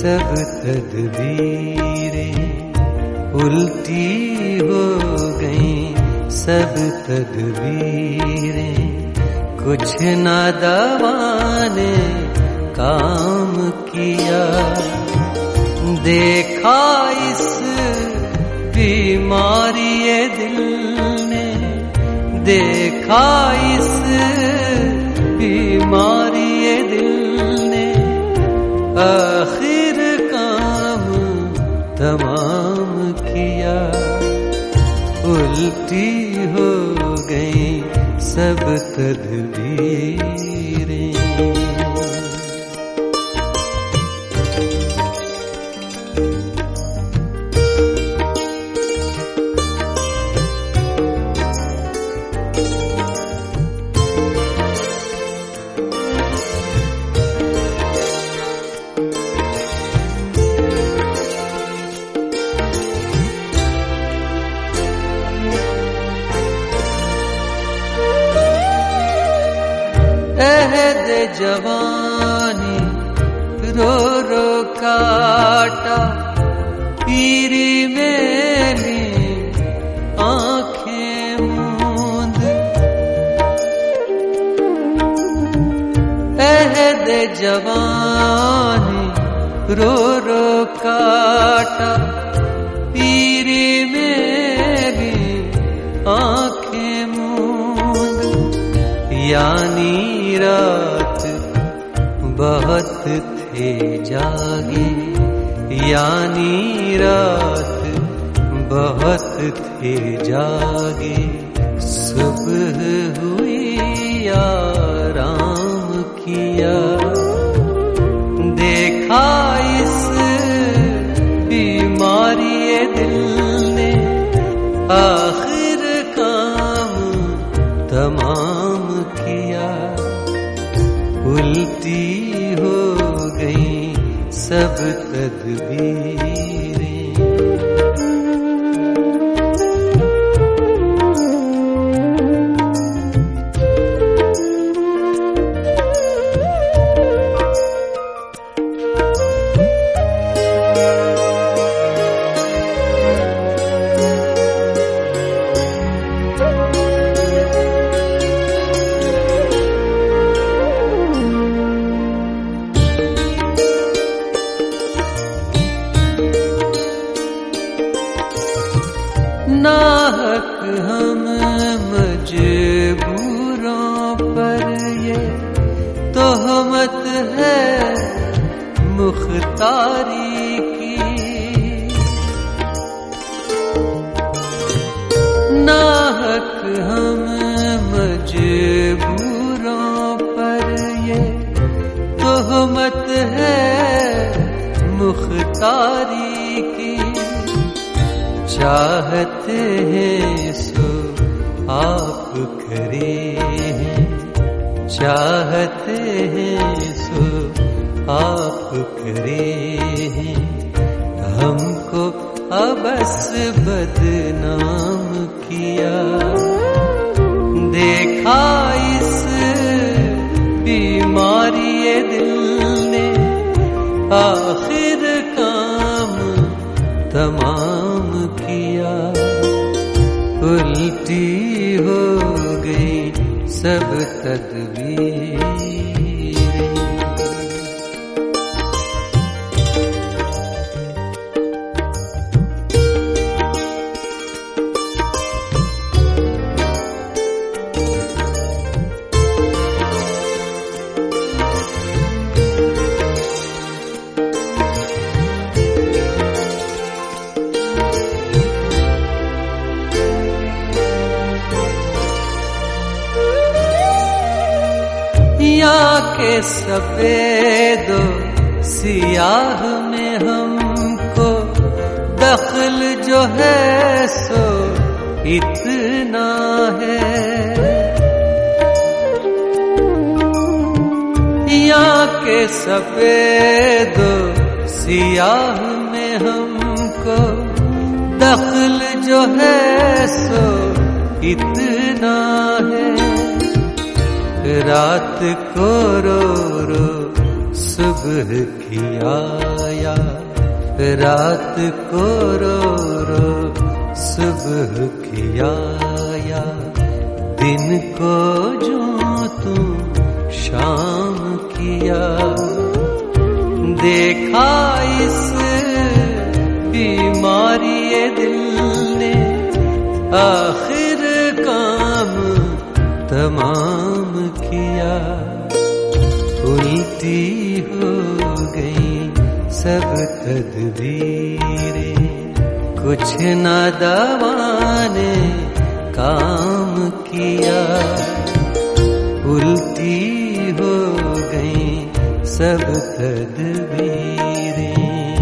सब तदबीरें उल्टी हो गई, सब तदबीरें कुछ ना दवा ने काम किया। देखा इस बीमारी ये दिल ने, देखा इस बीमारी ये दिल ने, आखिर काम तमाम किया। उल्टी हो गई सब तदबीरें। अहद जवानी रो रो काटा, पीरी मेरी आंखें मूंद। अहद जवानी रो रो काटा, पीरी मेरी आंखें मूंद। यानी रात बहुत थे जागे, यानी रात बहुत थे जागे। सुबह हुई आराम किया। देखा इस बीमारी ये दिल ने, आखिर काम तमाम किया। उल्टी हो गई सब तदबीरें। नाहक हम मजबूरों पर ये तोहमत है मुख्तारी की। नाहक हम मजबूरों पर ये तोहमत है मुख्तारी की। चाहते हैं सो आप करे हैं, चाहते हैं सो आप करे हैं। हमको अबस बदनाम किया। देखा इस बीमारी ये दिल ने, आखिर काम तमाम किया। उल्टी हो गई सब तदबीरें। के सफेदो सियाह में हमको दखल जो है सो इतना है। यहाँ के सफेदो सियाह में हमको दखल जो है सो इतना है। रात को रो रो सुबह खियाया रात को रो रो, सुबह खियाया दिन को जो तू शाम किया। देखा इस बीमारी ये दिल ने आखिर काम तमाम किया। उल्टी हो गई सब तदबीरें, कुछ न दवा ने काम किया। उल्टी हो गई सब तदबीरें।